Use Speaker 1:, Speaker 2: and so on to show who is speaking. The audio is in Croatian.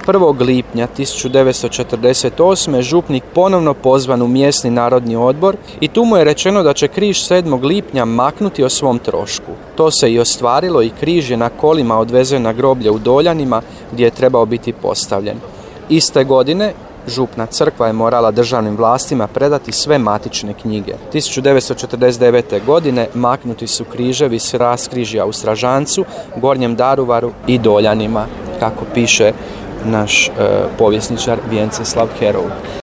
Speaker 1: 1. lipnja 1948. župnik ponovno pozvan u mjesni narodni odbor i tu mu je rečeno da će križ 7. lipnja maknuti o svom trošku. To se i ostvarilo i križ je na kolima odvezen na groblje u Doljanima gdje je trebao biti postavljen. Iste godine župna crkva je morala državnim vlastima predati sve matične knjige. 1949. godine maknuti su križevi s raskrižja u Stražancu, Gornjem Daruvaru i Doljanima, kako piše naš povjesničar Vjenceslav Herov.